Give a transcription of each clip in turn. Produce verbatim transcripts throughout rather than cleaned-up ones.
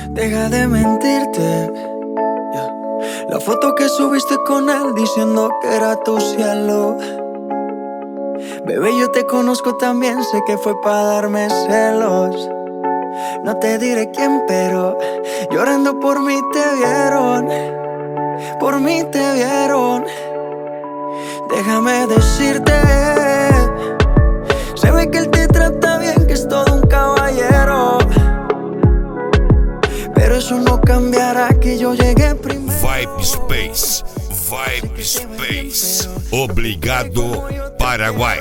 Deja de mentirte, yeah. La foto que subiste con él diciendo que era tu cielo. Bebé, yo te conozco también, sé que fue para darme celos. No te diré quién, pero llorando por mí te vieron. Por mí te vieron. Déjame decirte, se ve que él te trata bien, que es todo un caballero. Pero eso no cambiará que yo llegué primero. Vibe Space, Vibe Space. Obrigado, Paraguay.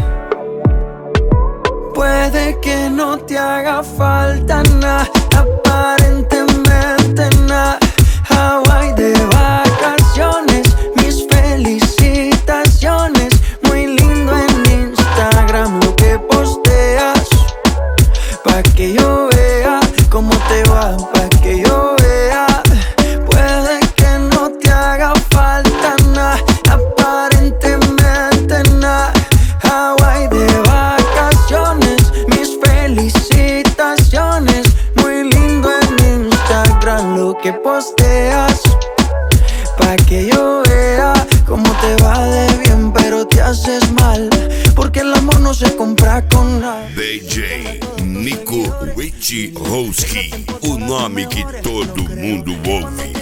Puede que no te haga falta nada, aparentemente nada. Hawaii de vacaciones, mis felicitaciones. Muy lindo en Instagram lo que posteas, pa' que yo vea cómo te va, pa' que yo vea. Puede que no te haga falta nada, aparentemente nada. Hawaii de vacaciones, mis felicitaciones. Muy lindo en Instagram lo que posteas, pa' que yo vea cómo te va de bien, pero te haces mal, porque el amor no se compra con nada. D J Nico Richie Roski, o nome que todo mundo ouve.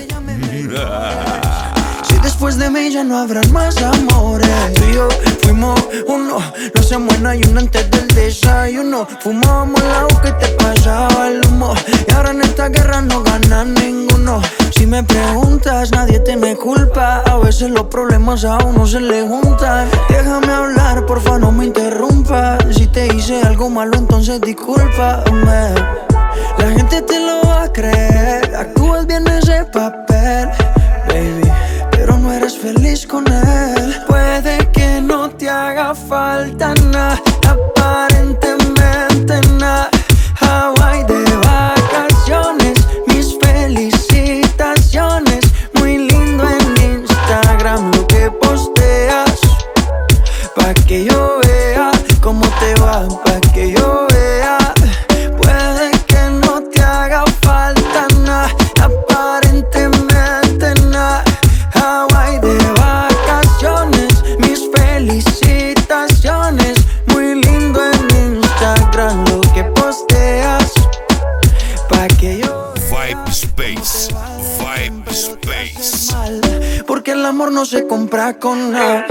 Si después de mí ya no habrán más amores, tú y yo fuimos uno, no se muera y uno antes del desayuno. Fumábamos el agua que te pasaba el humo, y ahora en esta guerra no gana ninguno. Si me preguntas, nadie tiene culpa, a veces los problemas a uno se le juntan. Déjame hablar, porfa, no me interrumpas. Si te hice algo malo, entonces discúlpame. La gente te lo va a creer, actúas bien ese papel, baby, pero no eres feliz con él. Puede que no te haga falta nada, aparentemente nada. Hawaii de vacaciones, mis felicitaciones. Muy lindo en Instagram lo que posteas, pa' que yo vea cómo te va, pa' que yo vea. Puede que no te haga falta nada, aparentemente nada. Hawaii de vacaciones, mis felicitaciones. Muy lindo en Instagram lo que posteas, pa' que yo Vibe Space, Vibe Space. mal, porque el amor no se compra con nada.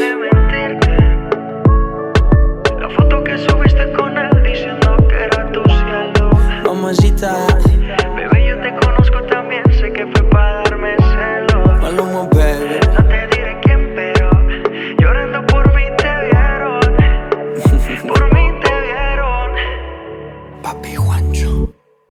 La foto que subiste con él diciendo que era tu cielo. Mamacita.